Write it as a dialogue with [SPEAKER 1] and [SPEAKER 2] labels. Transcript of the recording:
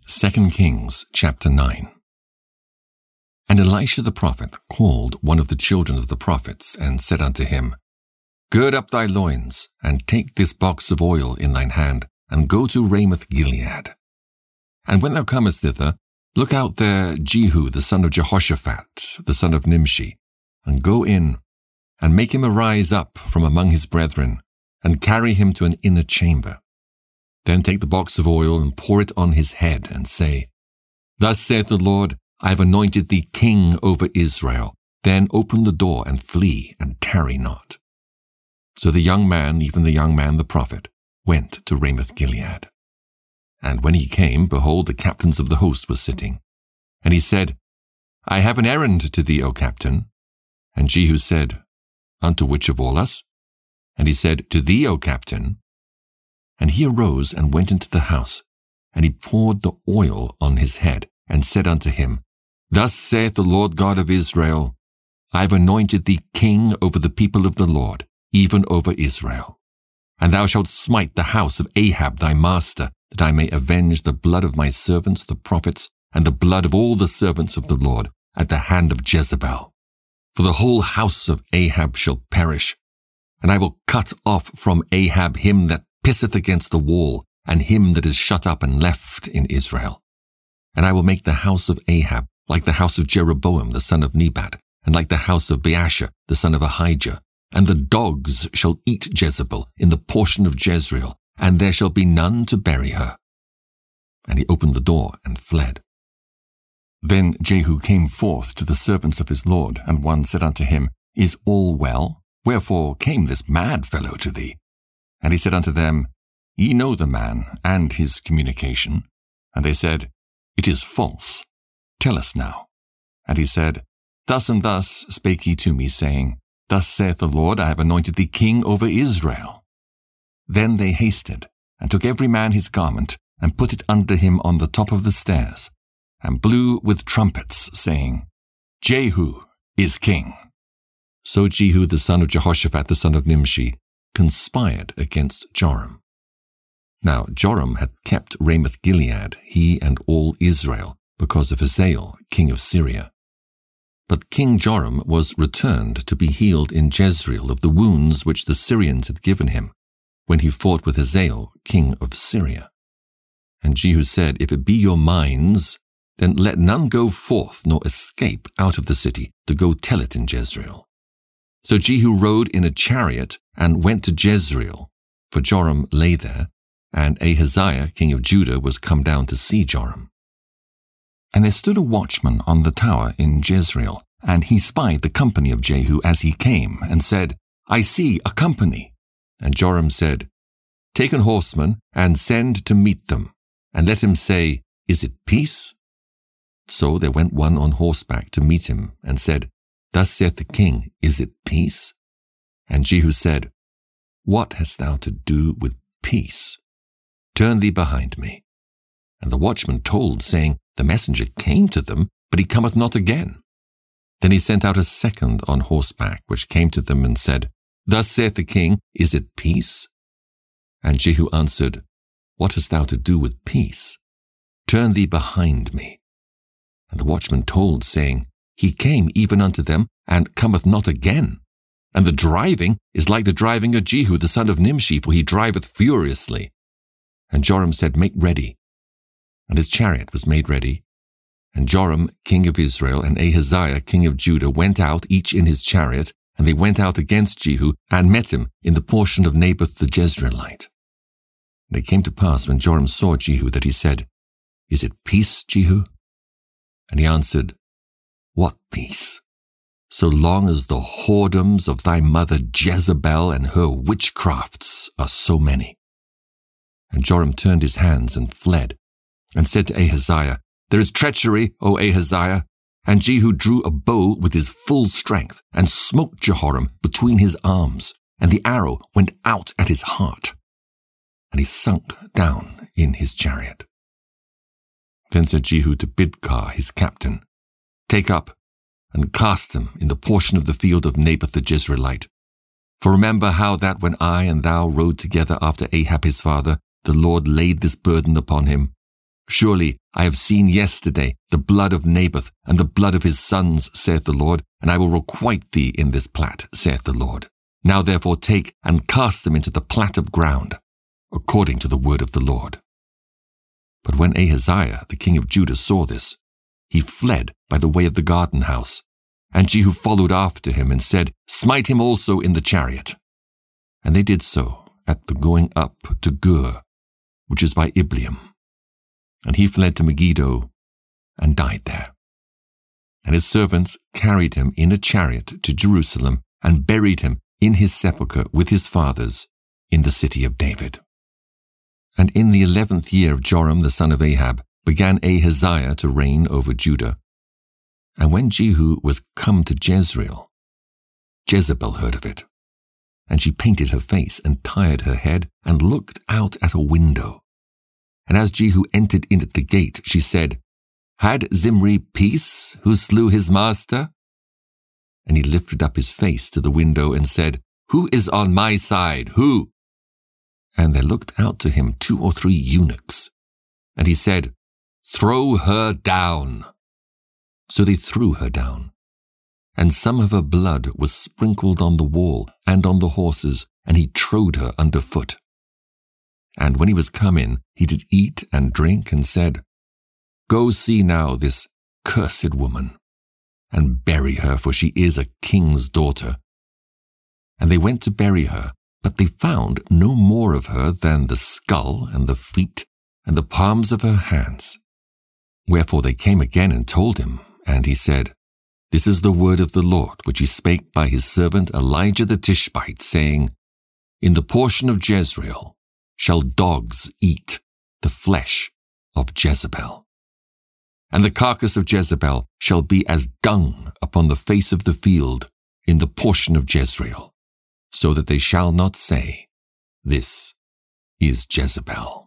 [SPEAKER 1] 2 Kings chapter 9. And Elisha the prophet called one of the children of the prophets, and said unto him, Gird up thy loins, and take this box of oil in thine hand, and go to Ramoth Gilead. And when thou comest thither, look out there Jehu the son of Jehoshaphat, the son of Nimshi, and go in, and make him arise up from among his brethren, and carry him to an inner chamber. Then take the box of oil, and pour it on his head, and say, Thus saith the Lord, I have anointed thee king over Israel. Then open the door, and flee, and tarry not. So the young man, even the young man the prophet, went to Ramoth Gilead. And when he came, behold, the captains of the host were sitting. And he said, I have an errand to thee, O captain. And Jehu said, Unto which of all us? And he said, To thee, O captain. And he arose and went into the house, and he poured the oil on his head, and said unto him, Thus saith the Lord God of Israel, I have anointed thee king over the people of the Lord, even over Israel. And thou shalt smite the house of Ahab thy master, that I may avenge the blood of my servants the prophets, and the blood of all the servants of the Lord, at the hand of Jezebel. For the whole house of Ahab shall perish, and I will cut off from Ahab him that pisseth against the wall, and him that is shut up and left in Israel. And I will make the house of Ahab like the house of Jeroboam the son of Nebat, and like the house of Baasha the son of Ahijah. And the dogs shall eat Jezebel in the portion of Jezreel, and there shall be none to bury her. And he opened the door and fled. Then Jehu came forth to the servants of his lord, and one said unto him, Is all well? Wherefore came this mad fellow to thee? And he said unto them, Ye know the man, and his communication. And they said, It is false. Tell us now. And he said, Thus and thus spake he to me, saying, Thus saith the Lord, I have anointed thee king over Israel. Then they hasted, and took every man his garment, and put it under him on the top of the stairs, and blew with trumpets, saying, Jehu is king. So Jehu the son of Jehoshaphat the son of Nimshi conspired against Joram. Now Joram had kept Ramoth Gilead, he and all Israel, because of Hazael, king of Syria. But King Joram was returned to be healed in Jezreel of the wounds which the Syrians had given him, when he fought with Hazael, king of Syria. And Jehu said, If it be your minds, then let none go forth nor escape out of the city to go tell it in Jezreel. So Jehu rode in a chariot and went to Jezreel, for Joram lay there, and Ahaziah, king of Judah, was come down to see Joram. And there stood a watchman on the tower in Jezreel, and he spied the company of Jehu as he came, and said, I see a company. And Joram said, Take an horseman, and send to meet them, and let him say, Is it peace? So there went one on horseback to meet him, and said, Thus saith the king, Is it peace? And Jehu said, What hast thou to do with peace? Turn thee behind me. And the watchman told, saying, The messenger came to them, but he cometh not again. Then he sent out a second on horseback, which came to them, and said, Thus saith the king, Is it peace? And Jehu answered, What hast thou to do with peace? Turn thee behind me. And the watchman told, saying, He came even unto them, and cometh not again. And the driving is like the driving of Jehu the son of Nimshi, for he driveth furiously. And Joram said, Make ready. And his chariot was made ready. And Joram, king of Israel, and Ahaziah, king of Judah, went out, each in his chariot, and they went out against Jehu, and met him in the portion of Naboth the Jezreelite. And it came to pass, when Joram saw Jehu, that he said, Is it peace, Jehu? And he answered, What peace? So long as the whoredoms of thy mother Jezebel and her witchcrafts are so many. And Joram turned his hands and fled, and said to Ahaziah, There is treachery, O Ahaziah. And Jehu drew a bow with his full strength, and smote Jehoram between his arms, and the arrow went out at his heart. And he sunk down in his chariot. Then said Jehu to Bidkar his captain, Take up, and cast him in the portion of the field of Naboth the Jezreelite. For remember how that when I and thou rode together after Ahab his father, the Lord laid this burden upon him. Surely I have seen yesterday the blood of Naboth and the blood of his sons, saith the Lord, and I will requite thee in this plat, saith the Lord. Now therefore take and cast them into the plat of ground, according to the word of the Lord. But when Ahaziah the king of Judah saw this, he fled by the way of the garden house, and Jehu followed after him and said, Smite him also in the chariot. And they did so at the going up to Gur, which is by Ibleam. And he fled to Megiddo and died there. And his servants carried him in a chariot to Jerusalem and buried him in his sepulchre with his fathers in the city of David. And in the 11th year of Joram the son of Ahab began Ahaziah to reign over Judah. And when Jehu was come to Jezreel, Jezebel heard of it. And she painted her face and tired her head and looked out at a window. And as Jehu entered in at the gate, she said, Had Zimri peace, who slew his master? And he lifted up his face to the window and said, Who is on my side? Who? And there looked out to him 2 or 3 eunuchs. And he said, Throw her down. So they threw her down. And some of her blood was sprinkled on the wall and on the horses, and he trode her under foot. And when he was come in, he did eat and drink, and said, Go see now this cursed woman, and bury her, for she is a king's daughter. And they went to bury her, but they found no more of her than the skull and the feet and the palms of her hands. Wherefore they came again and told him, and he said, This is the word of the Lord, which he spake by his servant Elijah the Tishbite, saying, In the portion of Jezreel shall dogs eat the flesh of Jezebel. And the carcass of Jezebel shall be as dung upon the face of the field in the portion of Jezreel, so that they shall not say, This is Jezebel.